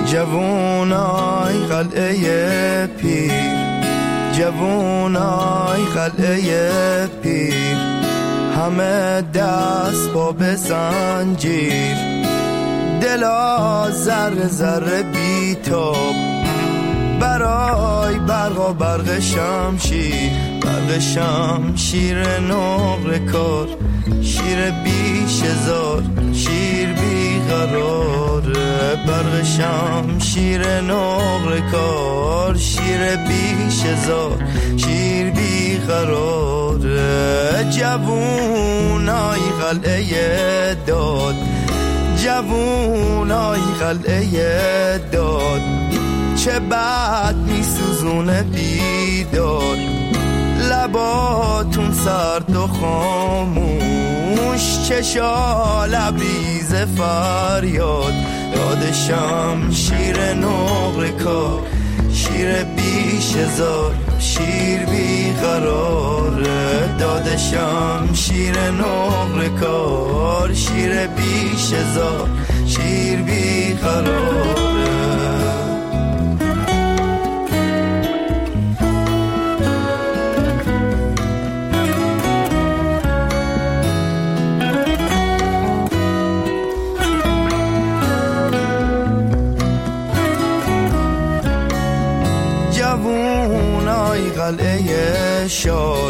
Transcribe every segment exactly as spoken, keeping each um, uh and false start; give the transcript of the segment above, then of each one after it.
جوونای قلعه پیر، جوونای قلعه پیر، همه دست با به زنجیر، دلا ذره ذره بیتاب برای برق و برق شمشیر، برق شمشیر نقره کار، شیر بیش هزار، شیر بی قراره، برق شمشیر نقره کار، شیر بیش هزار، شیر بی قراره. جوونای قلعه داد، جوونای قلعه داد، چه بد می سوزونه بیداد، لباتون سرد و خاموش، چشا لبریز فریاد، داد شمشیر نقره کار، شیر بیش هزار، شیر بی قراره، داد شمشیر نقره کار، شیر بیش هزار، شیر بی قراره. جوونای قلعه شاد،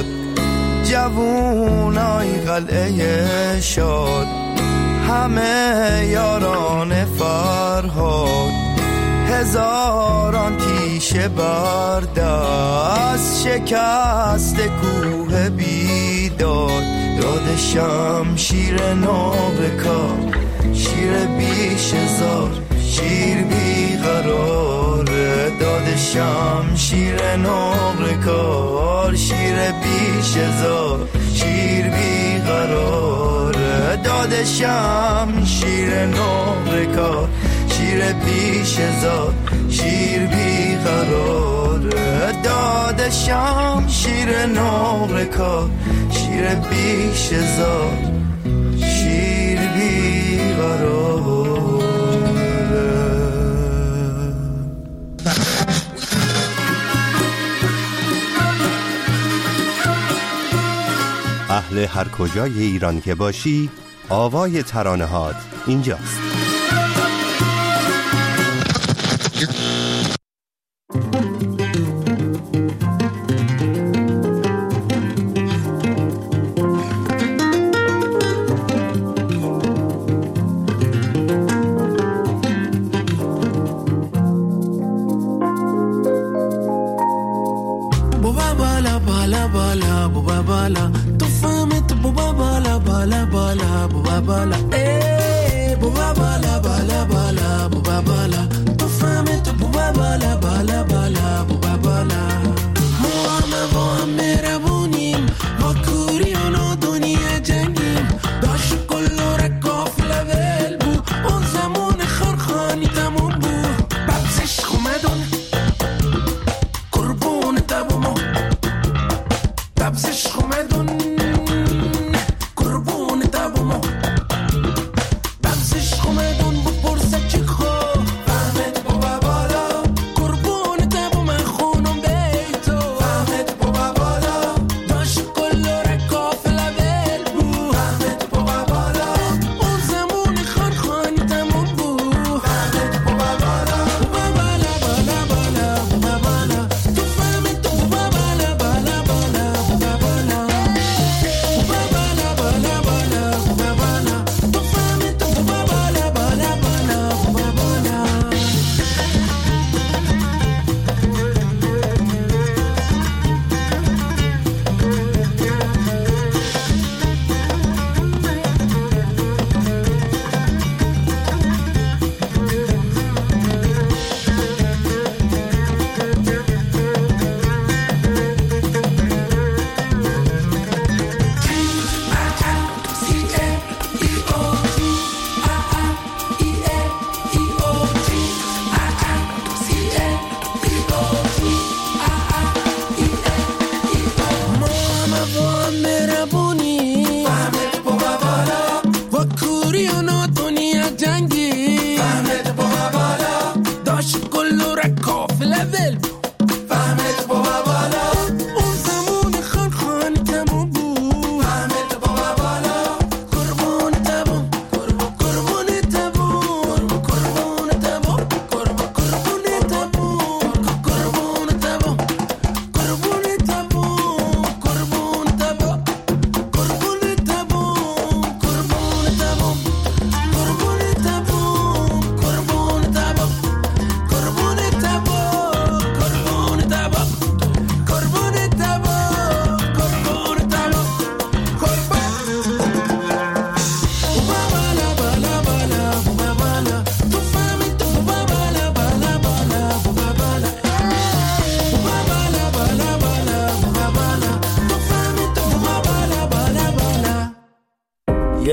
جوونای قلعه شاد، همه یاران فرهاد، هزاران تیشه بر دست، شکست کوه بیداد، داد شمشیر نقره کار، شیر بیش هزار، شیر بی قراره، داد شمشیر نقره کار، شیر بیش هزار، شیر بی قراره، داد شمشیر نقره کار، شیر بیش هزار، شیر بی قراره، داد شمشیر نقره کار، شیر بیش هزار، شیر بی قراره. اهل هر کجای ایران که باشی، آوای ترانه‌هات اینجاست. ببزش خمدون بپرسه چی خو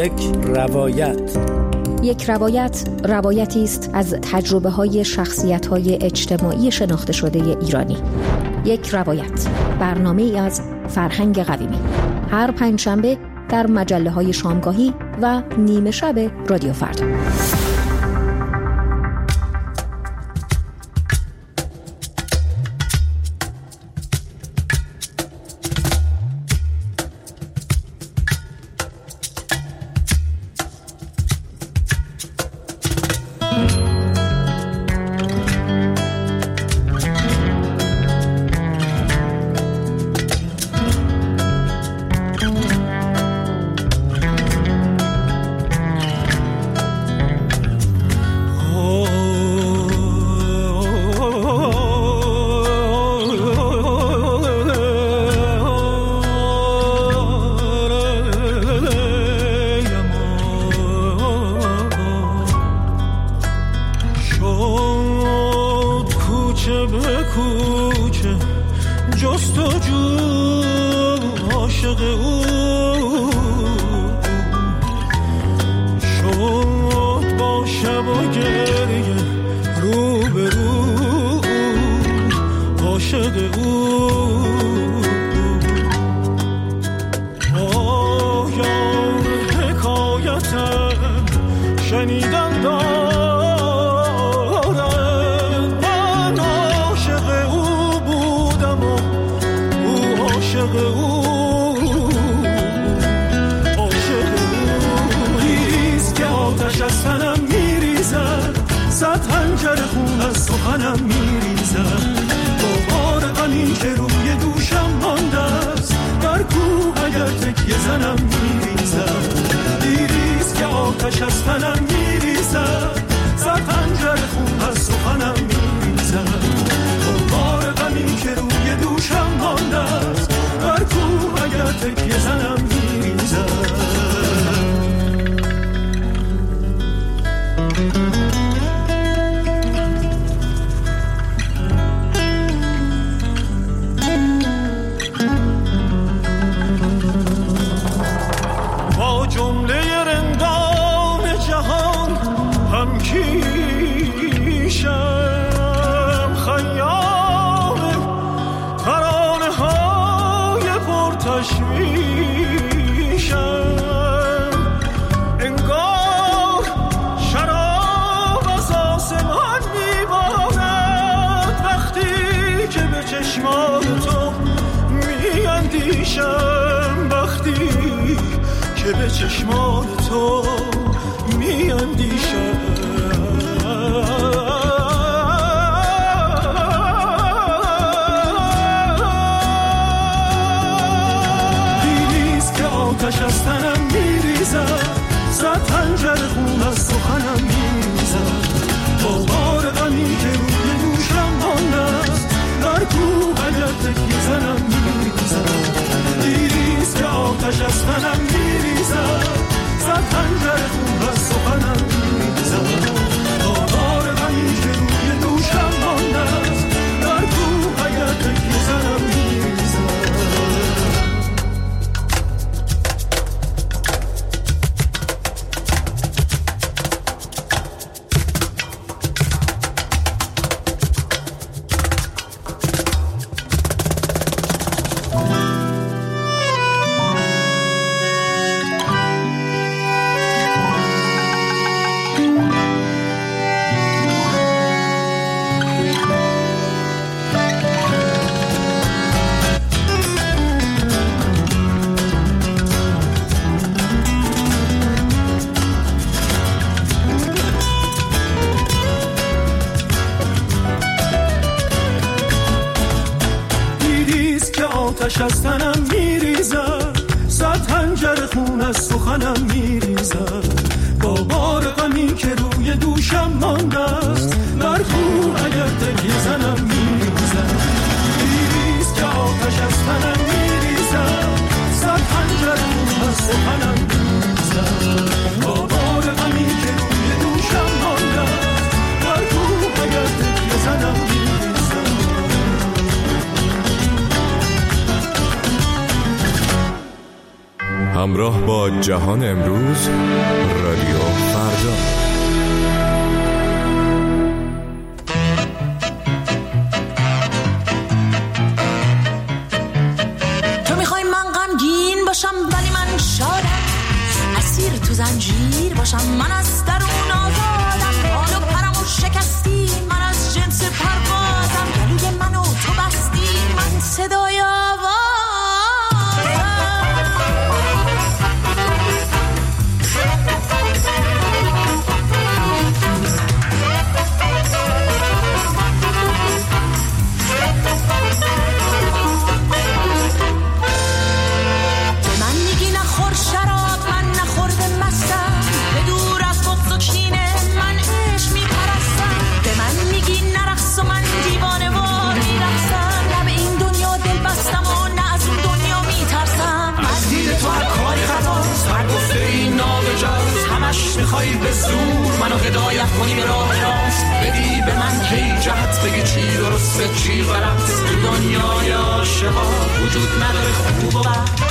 یک روایت. یک روایت روایتی است از تجربه‌های شخصیت‌های اجتماعی شناخته شده ایرانی. یک روایت، برنامه‌ای از فرهنگ قویمی، هر پنجشنبه در مجله‌های شامگاهی و نیمه شب رادیو فردا. آتش از تنم میریزد، صد خنجر خون از سخنم میریزد، با بار غمی که روی دوشم مانده است، بر خون اگر تکیه زنم میریزد. دیریست که آتش از تنم میریزد، صد خنجر خون از سخنم میریزد، با بار غمی که روی دوشم مانده است، بر خون اگر تکیه زنم میریزد. همراه با جهان امروز، رادیو فردا. تو میخوای من غمگین باشم ولی من شادم، اسیر تو زنجیر باشم من از درون آزادم، بال و پرمو شکستی من از جنس پروازم، گلوی منو تو بستی من صدای آوازم. میخوای به زور منو هدایت کنی به راه راست، بدی به من کی جهت، بگی چی درسته چی غلط. تو دنیای عاشقا وجود نداره خوب و بد.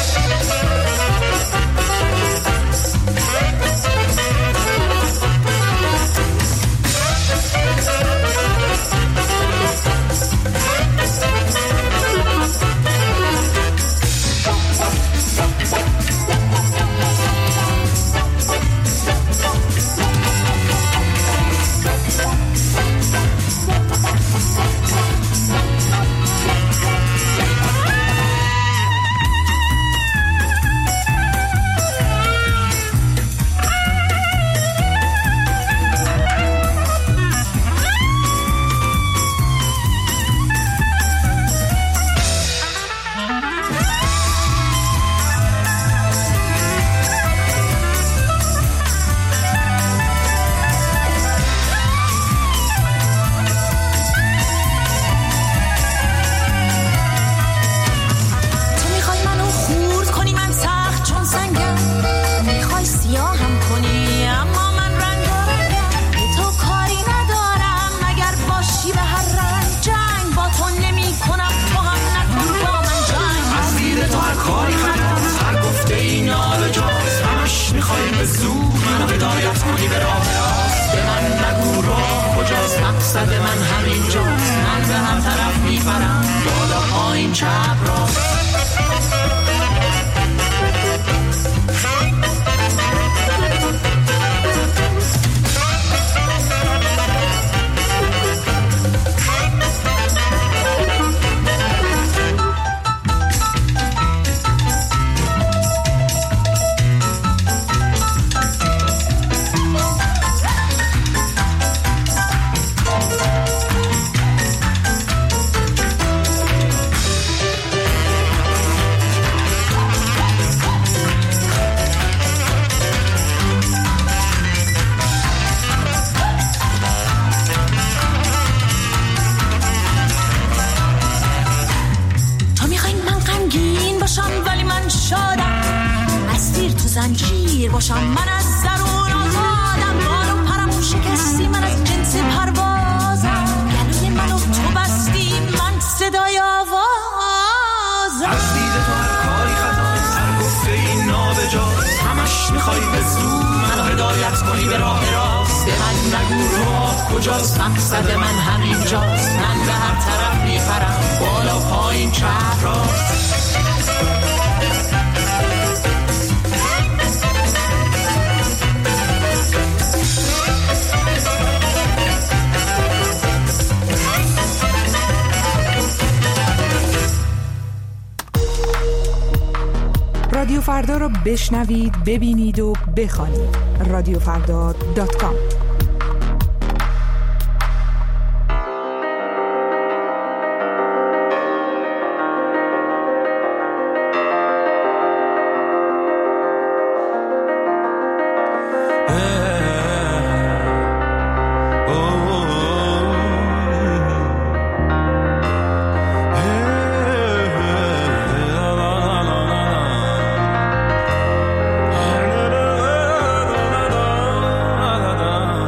زنجیر باشم من از درون آزادم، بال و پرمو شکستی من از جنس پروازم، گلوی منو تو بستی من صدای آوازم. از دید تو هر کاری خطاست، هر گفته این نابجاست، همش میخوای به زور منو هدایت کنی به راه راست. به من نگو راه کجاست، مقصد من همینجاست، من به هر طرف میپرم بالا پایین چپ راست. رادیو فردا رو بشنوید، ببینید و بخوانید. رادیو فردا دات کام. Oh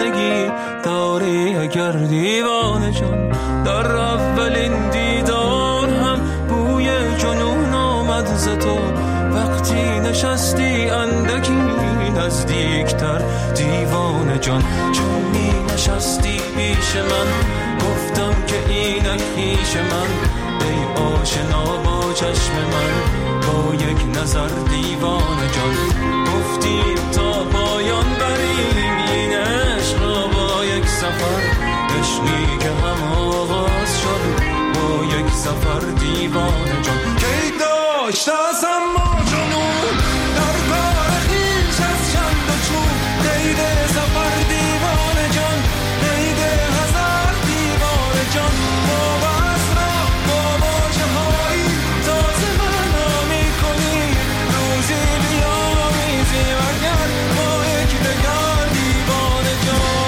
دیوانگی داری اگر دیوانه جان. در اولین دیدار هم بوی جنون آمد ز تو، وقتی نشستی اندکی نزدیکتر دیوانه جان. چون می نشستی پیش من گفتم که اینک پیش من، ای آشنا با چشم من با یک نظر دیوانه جان. گفتیم تا پایان بریم این عشق را با یک سفر، عشقی که هم آغاز شد با یک سفر دیوانه جان. کی داشت از اما جنون در کار خویش از چند و چون، دیده سفر دیوانه جان، دیده هزار دیوانه جان. با بس را با باجه هایی تازه معنا می کنی، روزی بیامیزی اگر با یک دگر دیوانه جان.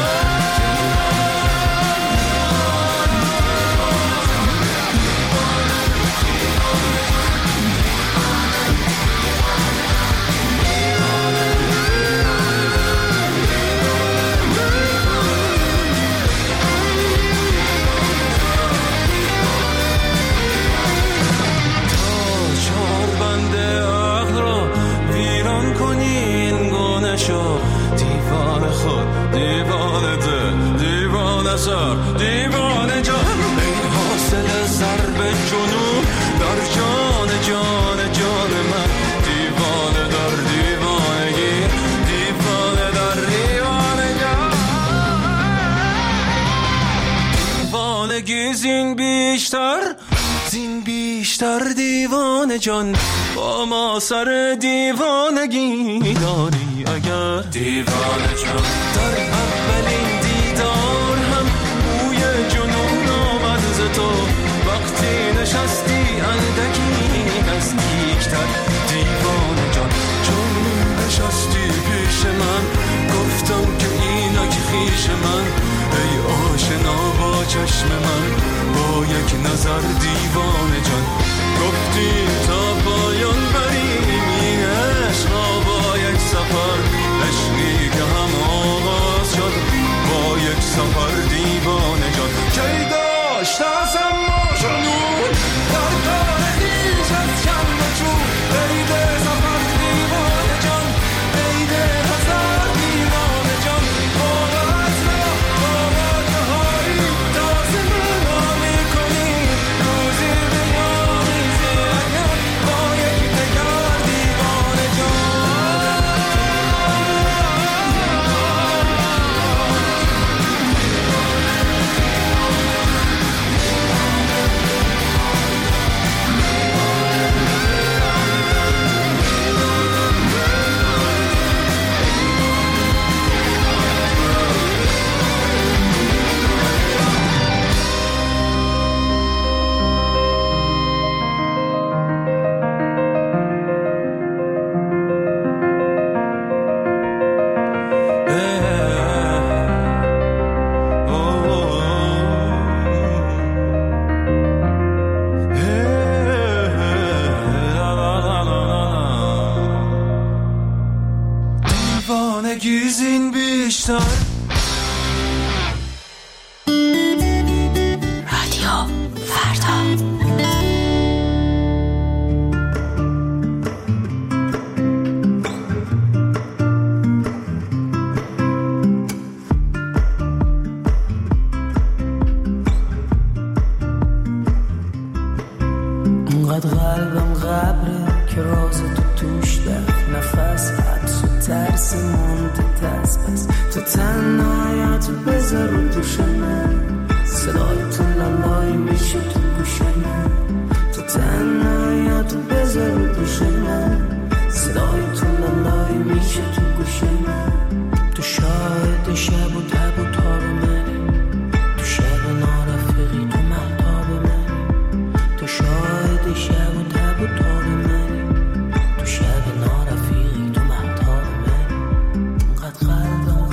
دیوانه خود دیوانه دل دیوانه سر دیوانه جان. ای حاصل ضرب جنون در جان جان جان من، دیوانه در دیوانگی دیوانه در دیوانه جان. دیوانگی زین بیشتر زین بیشتر دیوانه جان، با ما سر دیوانگی داری اگر دیوانه جان. در اولین دیدار هم بوی جنون آمد ز تو، وقتی نشستی اندکی نزدیکتر دیوانه جان. چون نشستی پیش من گفتم که اینک خویش من، ای آشنا با چشم من با یک نظر دیوانه جان. گفتی تا پایان بریم این عشق را با یک سفر، عشقی که هم آغاز شد با یک سفر دیوانه جان. کی داشت از اما جنون در کار خویش از چند و چون، دیده سفر دیوانه جان، دیده هزار دیوانه جان. باز را با باجه هایی تازه معنا می کنی، روزی بیامیزی اگر با یک دگر دیوانه جان. دیوانگی زین بیشتر. رادیو فردا. انقدر قلبم غبره که راز تو توش دفت، نفس حبس و ترس مونده دست پس. تو تنهایت بذار رو دوش من، صدای تو لالای میشه تو گوش من. تو تنهایت بذار رو دوش من، صدای تو لالای میشه تو گوش من. تو شاهد شب و تب و تاب منی، تو شب نارفقی تو مهتاب منی. تو شاهد شب و تب و تاب منی، تو شب نارفقی تو مهتاب منی. انقدر قلبم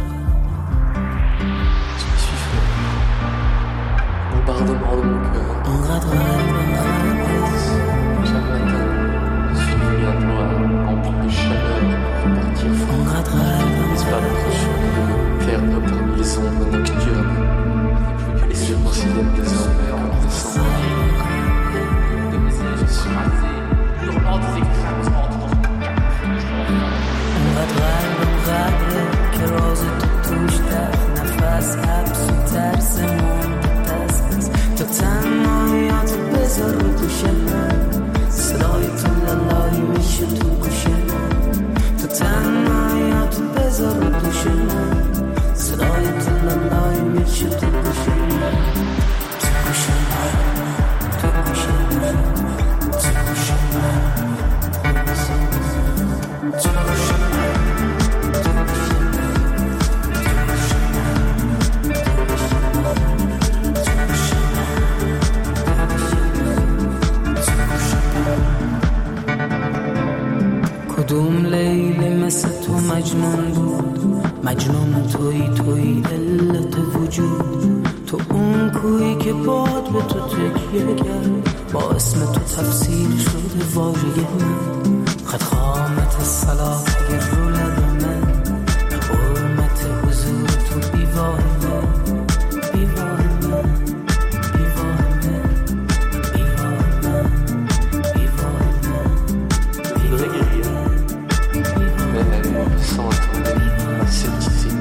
Pardonne-moi de mon cœur. Chaque matin, je suis venu à toi, rempli de chaleur, pour partir fort. N'est-ce pas notre chou de faire perdre parmi les ombres nocturnes. Et plus que les yeux considèrent désormais comme des cendres. De mes yeux surasés, hurlant des extrêmes ordres. انقدر قبره که راز تو توش دفت نفس حبس و ترس منتظر است تا تنهاییات بذار رو دوش من صدای تو لالایی میشه تو گوش من تا تنهاییات بذار رو دوش من صدای تو لالایی میشه تو گوش من تو گوش من تو گوش من تو گوش من تو گوش من کدوم لیلی مثل تو مجنون بود مجنون توی توی علت وجود تو اون کویی که باد به تو تکیه کرد با اسم تو تفسیر شده واژه من خط خامت صلاح اگر رو لب من حرمت حضور تو بیوار من بیوار من بیوار من بیوار من بیوار من بیوار من Même sans attendre, aseptisé.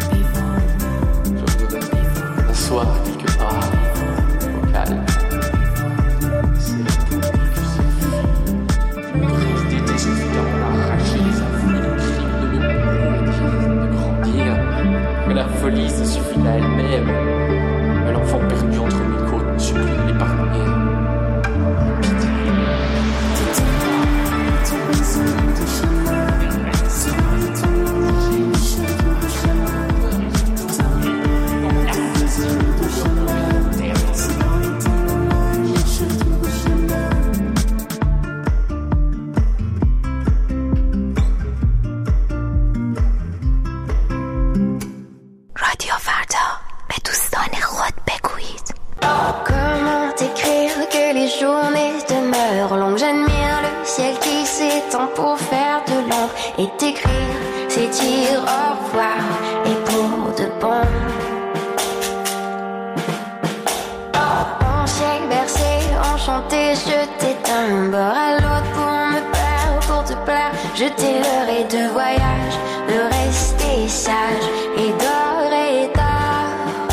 Je voudrais m'asseoir quelque part, au calme. C'est la boucle que c'est. Une brise d'été suffit à en arracher les afflux de crimes de me mourir, de grandir. Mais la folie se suffit à elle-même. Mais l'enfant perdu entre mes côtes me supplie de l'épargner. Pour faire de l'ombre et t'écrire, c'est dire au revoir et pour de bon. En siècle bercé, enchanté, je t'éteins bord à l'autre pour me perdre, pour te plaire. Je t'ailerai de voyage, de rester sage et d'or et d'or.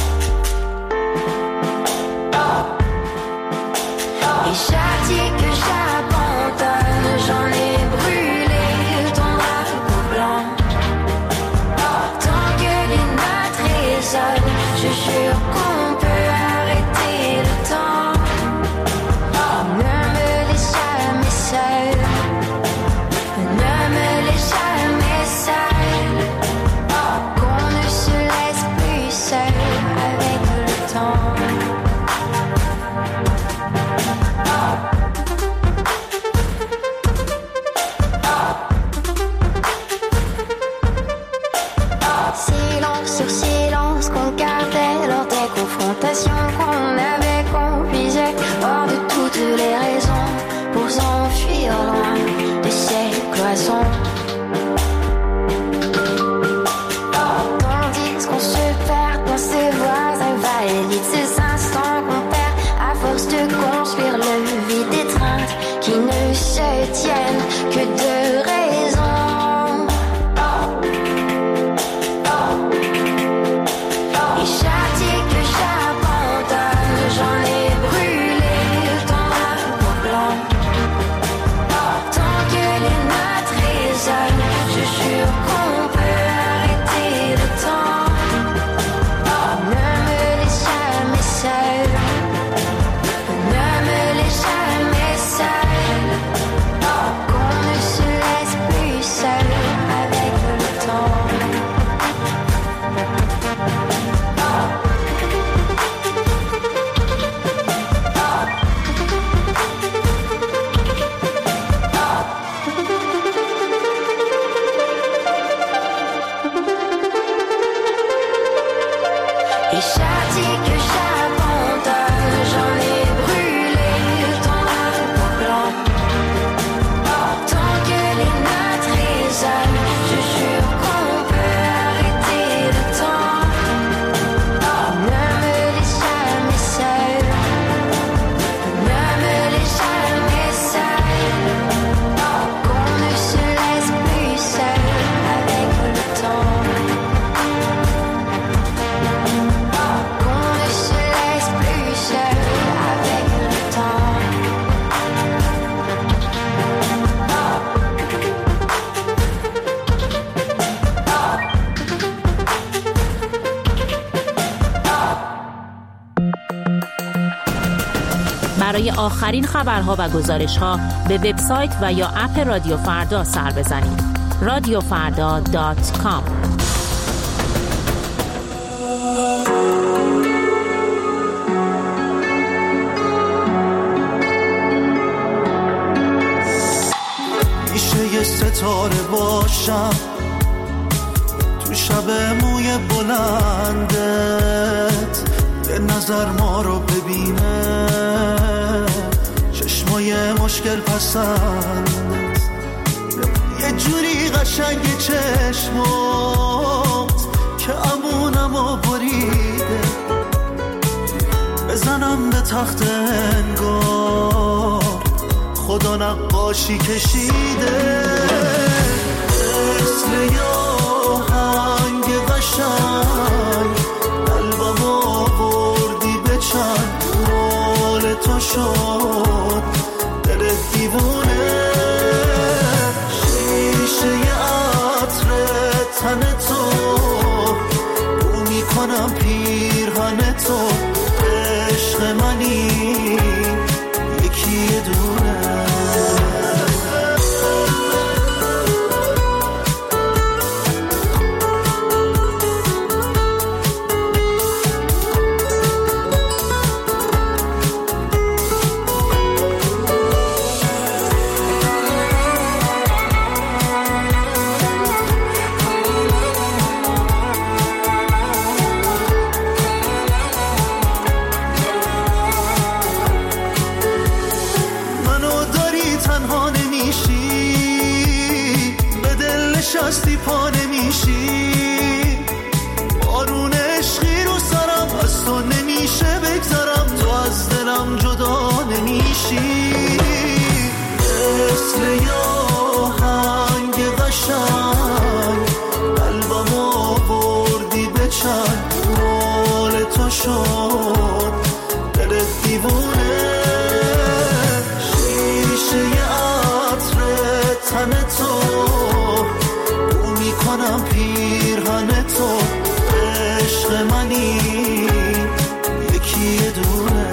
Et chaque dit que j'abandonne, j'en ai brûlé ton drapeau blanc. Tant que les notes résonnent, je jure qu'on peut arrêter le temps. Ne me laisse jamais seule, ne me laisse jamais seule, qu'on ne se laisse plus seul avec le temps. Silence sur silence qu'on gardait lors des confrontations qu'on avait, qu'on puisait hors de toutes les raisons pour s'enfuir loin de ces cloisons. Tandis qu'on se perd dans ces voies invalides, ces instants qu'on perd à force de construire le vide d'étreinte qui ne se tiennent que de raisons. Je jure qu'on peut arrêter le temps. برای آخرین خبرها و گزارش‌ها به وبسایت و یا اپ رادیو فردا سر بزنید. رادیو فردا دات کام. میشه یه ستاره باشم تو شب موی بلندت، یه نظر ما رو ببینه چشمای مشکل پسندت، یه جوری قشنگ چشمات که امونمو بریده، بزنم به تخت انگار خدا نقاشی کشیده، مثل یه آهنگ قشنگ قلبم آوردی به چند، مال تو شد دل دیوونه، شیشه عطر تن تو رو میکنم پیرهن تو، عشق منی یکی دونه. شستی پا نمیشی، بارون عشقی رو سرم از تو نمیشه بگذرم، تو از دلم جدا نمیشی، مثل یه آهنگ قشنگ قلبم آوردی به چند، مال تو شد دل دیوونه، شیشه عطر تن تو کنم پیرهن تو، عشق منی یکی دونه.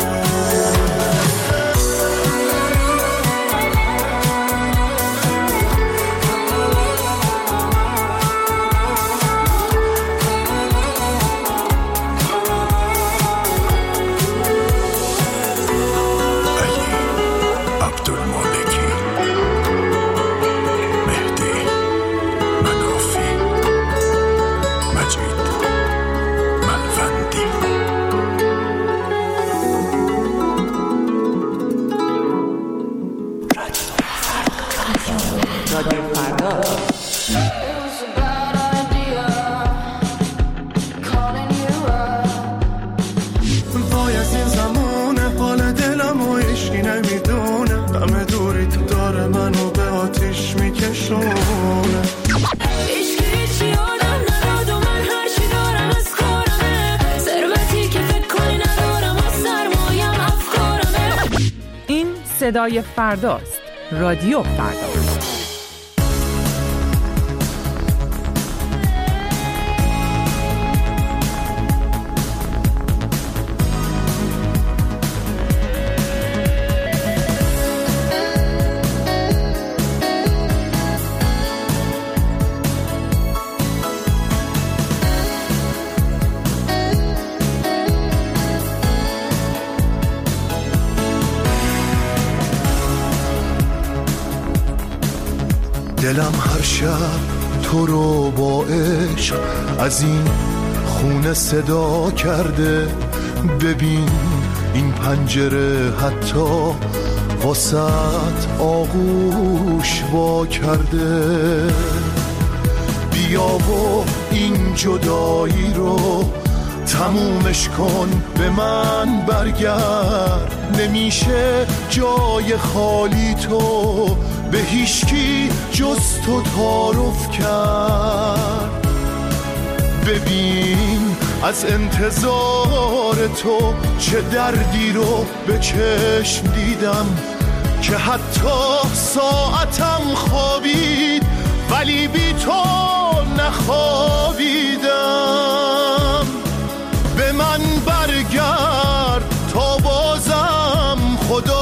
صدای فرداست. رادیو فردا. دلم هر شب تو رو با عشق از این خونه صدا کرده، ببین این پنجره حتی واسط آغوش وا کرده، بیا و این جدایی رو تمومش کن، به من برگرد، نمیشه جای خالی تو به هیچکی جز تو تعارف کرد، ببین از انتظار تو چه دردی رو به چشم دیدم، که حتی ساعتم خوابید ولی بی تو نخوابیدم، به من برگرد تا بازم خدا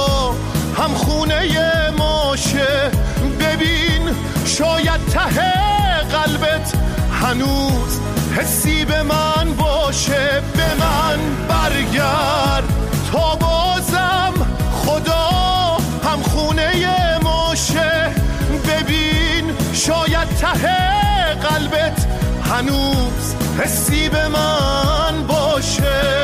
شاید ته قلبت هنوز حسی به من باشه. به من برگرد تا بازم خدا هم خونه ماشه. ببین شاید ته قلبت هنوز حسی به من باشه.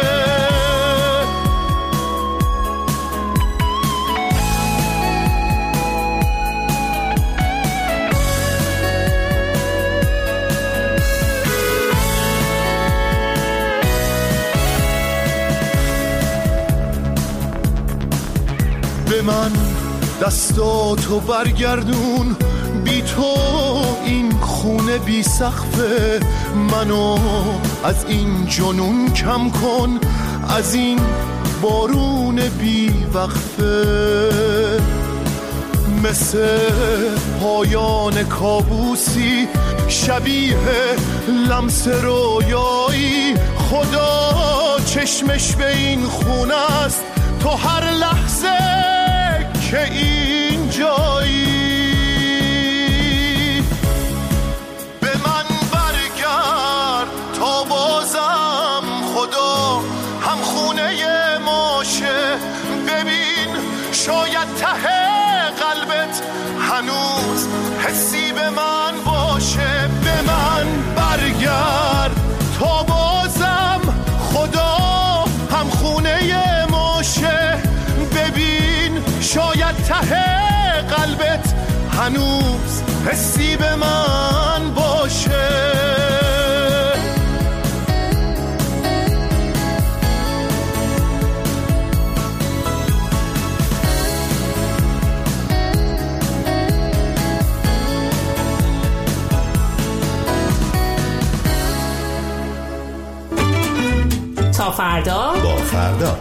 به من دستاتو برگردون، بی تو این خونه بی سقفه. منو از این جنون کم کن، از این بارون بی وقفه. مثل پایان کابوسی شبیه لمس رویایی. خدا چشمش به این خونه است، تو هر لحظه که این جایی. به من برگرد تا بازم خدا هم خونه ماشه. ببین شاید ته قلبت هنوز حسی به من باشه. به من برگرد تا بازم خدا هم خونه ماشه. ببین شاید ته قلبت هنوز حسی به من باشه. تا فردا با فردا.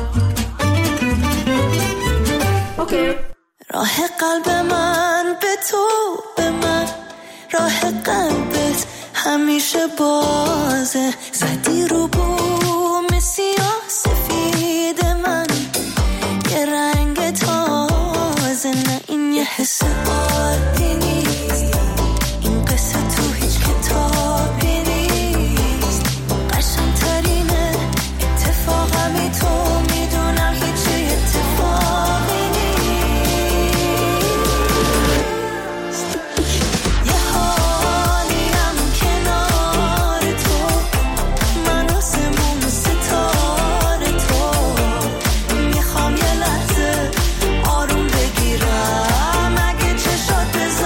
اوکی. راه قلب من به تو، به من راه قلبت همیشه بازه. زدی رو بوم سیاه سفید من یه رنگ تازه. نه این یه حس عادی نیست، این قصه تو هیچ کتابی نیست. قشنگ‌ترینه اتفاقمی تو، میدونم هیچ اتفاقی نیست. یه حالیم کنار تو، من آسمون ستاره تو. میخوام یه لحظه آروم بگیرم، اگه چشات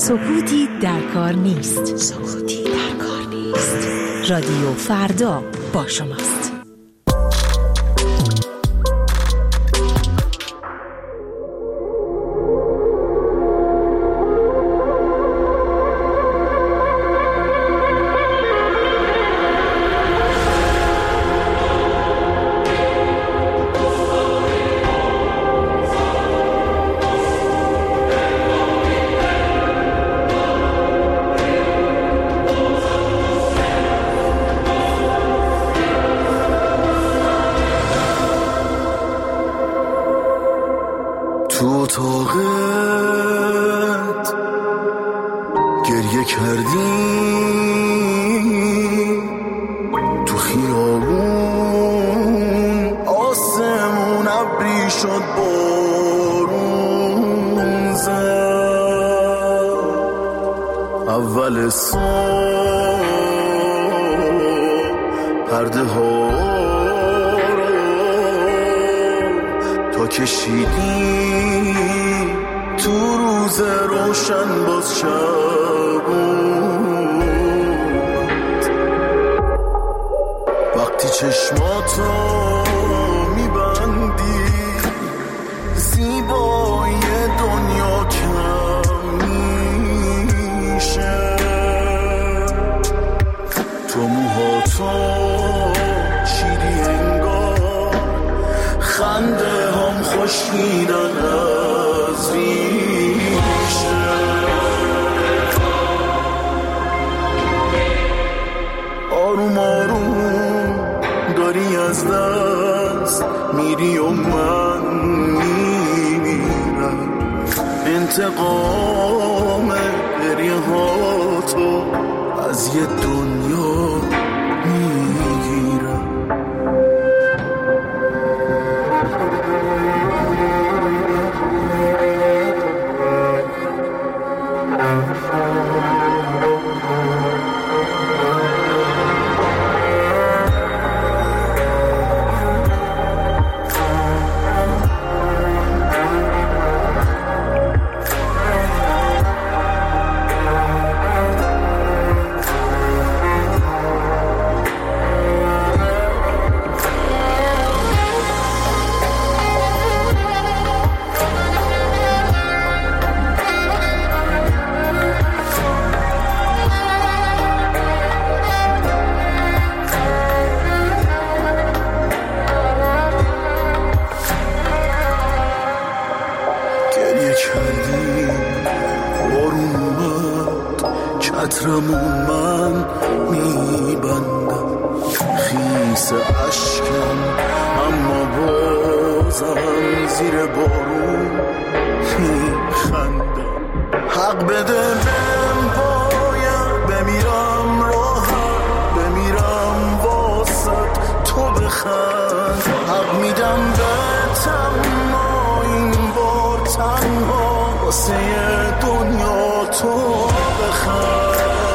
سکوتی در کار نیست. سکوتی در کار نیست. رادیو فردا با شماست. تو اتاقت گریه کردی، تو خیابون آسمون ابری شد بارون زد، اول صبح پرده ها تا کشیدی تو روز روشن باز شب بود. وقتی چشماتو میبندی زیبایی دنیا کم میشه، تو موهاتو چیدی انگار خنده هم خوشیدن از ریشه. آروم آروم داری از دست میری و من میمیرم، انتقام گریه ها تو از یه دنیا میگیرم. چترمون من میبندم خیس عشقم، اما بازم زیر بارون میخندم. حق بده بهم باید بمیرم راحت، بمیرم واسط تو بخند. حق میدم بهتم ما این بار تنها واسه دنیا تو بخند.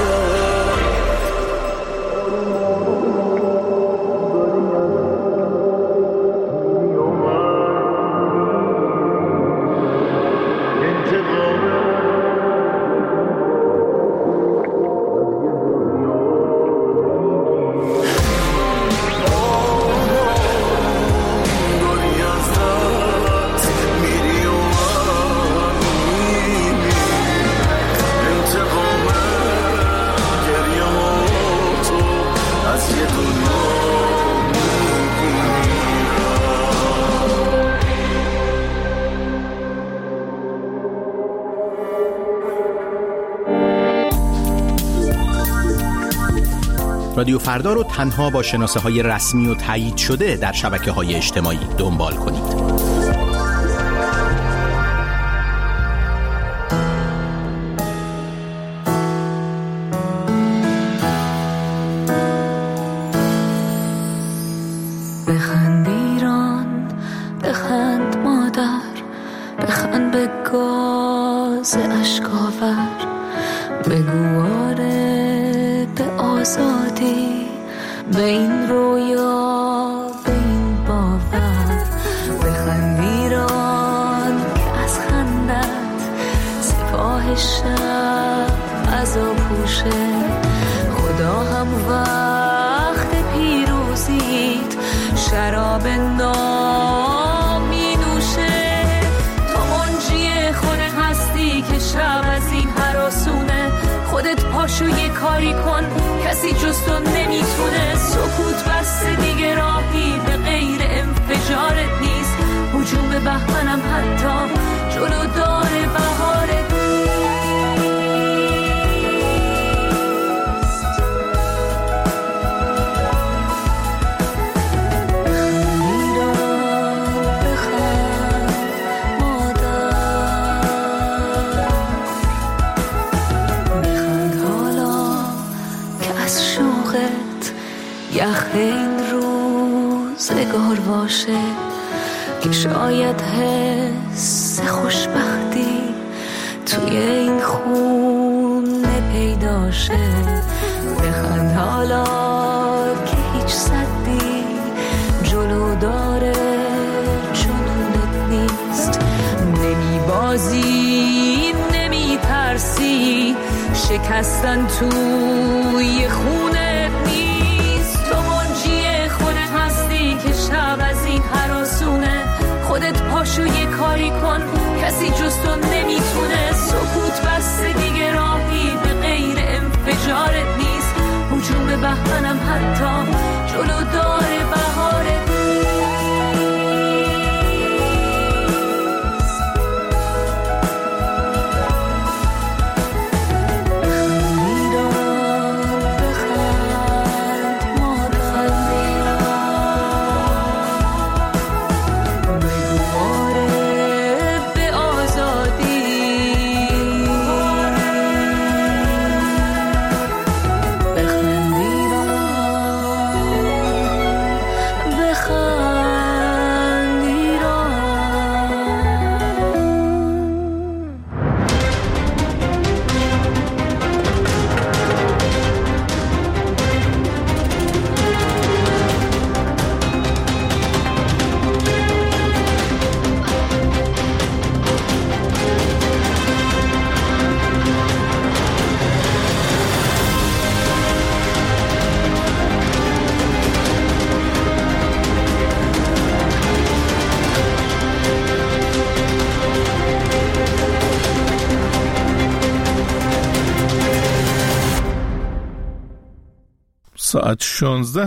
رادیو فردا رو تنها با شناسه‌های رسمی و تایید شده در شبکه‌های اجتماعی دنبال کنید. بخند ایران، بخند مادر، بخند به گاز اشکاور، بگو آره به آزادی، به این رویا، به این باور. بخند ایران که از خندت سپاه شهر شراب نام می نوشه. تو منجی خود هستی که شب از این هراسونه. خودت پاشو یه کاری کن کسی جز تو نمیتونه. سکوت بسته دیگه راهی به غیر انفجارت نیست. هجوم بهمنم حتی جلو داره بهارت یخ این روزگار باشه که شاید حس خوشبختی توی این خونه پیدا شه. بخند حالا که هیچ صدی جلو داره جنونت نیست. نمی بازی نمی ترسی شکستن توی خونت نیست. تو منجی خودت هستی که شب از این هراسونه. خودت پاشو یه کاری کن کسی جز تو نمیتونه. سکوت بسته دیگه راهی به غیر انفجارت نیست. هجوم بهمنم حتی جلو داره بهارت ساعت شانزده